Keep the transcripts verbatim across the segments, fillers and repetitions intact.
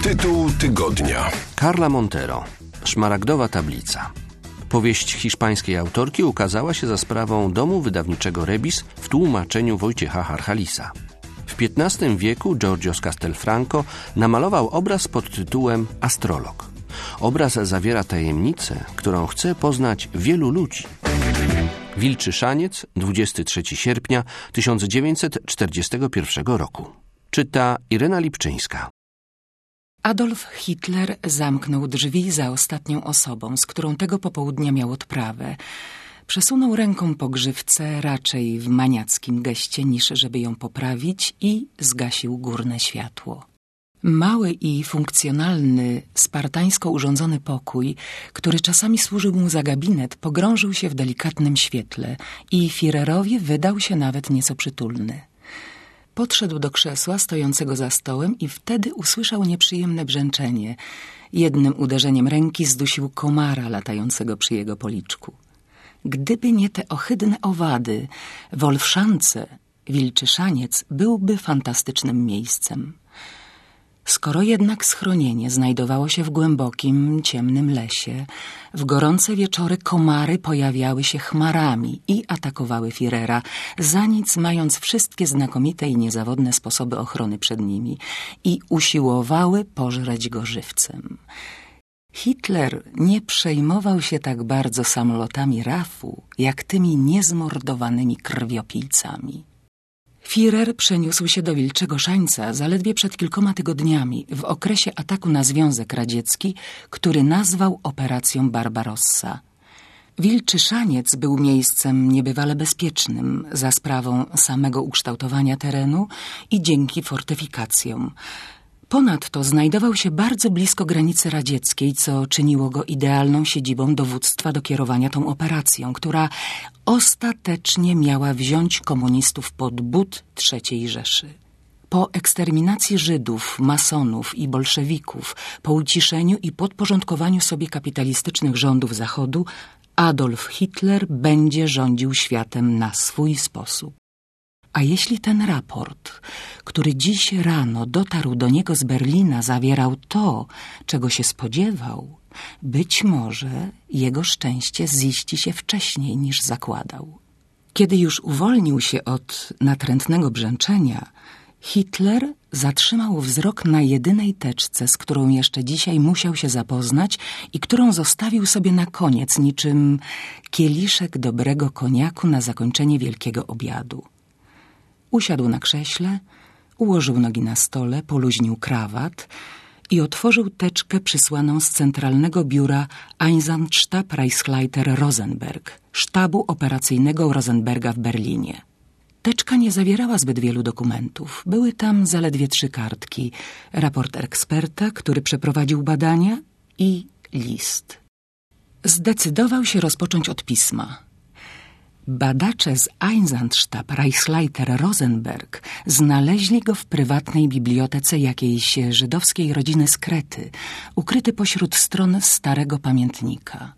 Tytuł tygodnia. Carla Montero. Szmaragdowa tablica. Powieść hiszpańskiej autorki ukazała się za sprawą domu wydawniczego Rebis w tłumaczeniu Wojciecha Harchalisa. W piętnastym wieku Georgios Castelfranco namalował obraz pod tytułem Astrolog. Obraz zawiera tajemnicę, którą chce poznać wielu ludzi. Wilczy Szaniec, dwudziestego trzeciego sierpnia tysiąc dziewięćset czterdziestego pierwszego roku. Czyta Irena Lipczyńska. Adolf Hitler zamknął drzwi za ostatnią osobą, z którą tego popołudnia miał odprawę. Przesunął ręką po grzywce raczej w maniackim geście, niż żeby ją poprawić, i zgasił górne światło. Mały i funkcjonalny, spartańsko urządzony pokój, który czasami służył mu za gabinet, pogrążył się w delikatnym świetle i Führerowi wydał się nawet nieco przytulny. Podszedł do krzesła stojącego za stołem i wtedy usłyszał nieprzyjemne brzęczenie. Jednym uderzeniem ręki zdusił komara latającego przy jego policzku. Gdyby nie te ohydne owady, Wolfszance, Wilczy Szaniec, byłby fantastycznym miejscem. Skoro jednak schronienie znajdowało się w głębokim, ciemnym lesie, w gorące wieczory komary pojawiały się chmarami i atakowały Führera, za nic mając wszystkie znakomite i niezawodne sposoby ochrony przed nimi, i usiłowały pożreć go żywcem. Hitler nie przejmował się tak bardzo samolotami R A F-u, jak tymi niezmordowanymi krwiopijcami. Führer przeniósł się do Wilczego Szańca zaledwie przed kilkoma tygodniami, w okresie ataku na Związek Radziecki, który nazwał operacją Barbarossa. Wilczy Szaniec był miejscem niebywale bezpiecznym za sprawą samego ukształtowania terenu i dzięki fortyfikacjom. Ponadto znajdował się bardzo blisko granicy radzieckiej, co czyniło go idealną siedzibą dowództwa do kierowania tą operacją, która ostatecznie miała wziąć komunistów pod but trzeciej Rzeszy. Po eksterminacji Żydów, masonów i bolszewików, po uciszeniu i podporządkowaniu sobie kapitalistycznych rządów Zachodu, Adolf Hitler będzie rządził światem na swój sposób. A jeśli ten raport, który dziś rano dotarł do niego z Berlina, zawierał to, czego się spodziewał, być może jego szczęście ziści się wcześniej niż zakładał. Kiedy już uwolnił się od natrętnego brzęczenia, Hitler zatrzymał wzrok na jedynej teczce, z którą jeszcze dzisiaj musiał się zapoznać i którą zostawił sobie na koniec, niczym kieliszek dobrego koniaku na zakończenie wielkiego obiadu. Usiadł na krześle, ułożył nogi na stole, poluźnił krawat i otworzył teczkę przysłaną z centralnego biura Einsatsstab Reichsleiter Rosenberg, sztabu operacyjnego Rosenberga w Berlinie. Teczka nie zawierała zbyt wielu dokumentów. Były tam zaledwie trzy kartki: raport eksperta, który przeprowadził badania, i list. Zdecydował się rozpocząć od pisma. Badacze z Einsatsstab Reichsleiter Rosenberg znaleźli go w prywatnej bibliotece jakiejś żydowskiej rodziny z Krety, ukryty pośród stron starego pamiętnika.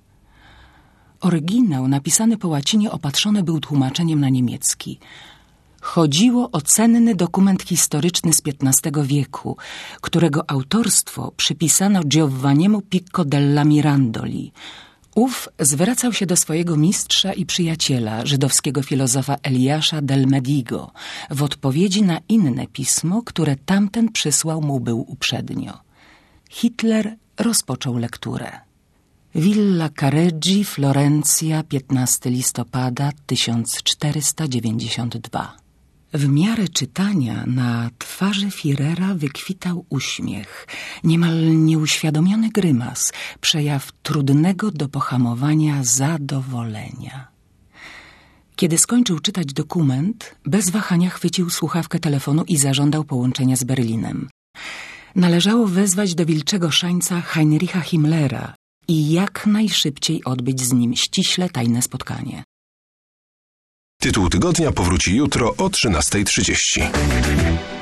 Oryginał, napisany po łacinie, opatrzony był tłumaczeniem na niemiecki. Chodziło o cenny dokument historyczny z piętnastego wieku, którego autorstwo przypisano Giovanniemu Picco della Mirandoli. Ów zwracał się do swojego mistrza i przyjaciela, żydowskiego filozofa Eliasza del Medigo, w odpowiedzi na inne pismo, które tamten przysłał mu był uprzednio. Hitler rozpoczął lekturę. Villa Careggi, Florencja, piętnastego listopada tysiąc czterysta dziewięćdziesiąt dwa. W miarę czytania na twarzy Führera wykwitał uśmiech, niemal nieuświadomiony grymas, przejaw trudnego do pohamowania zadowolenia. Kiedy skończył czytać dokument, bez wahania chwycił słuchawkę telefonu i zażądał połączenia z Berlinem. Należało wezwać do Wilczego Szańca Heinricha Himmlera i jak najszybciej odbyć z nim ściśle tajne spotkanie. Tytuł tygodnia powróci jutro o trzynastej trzydzieści.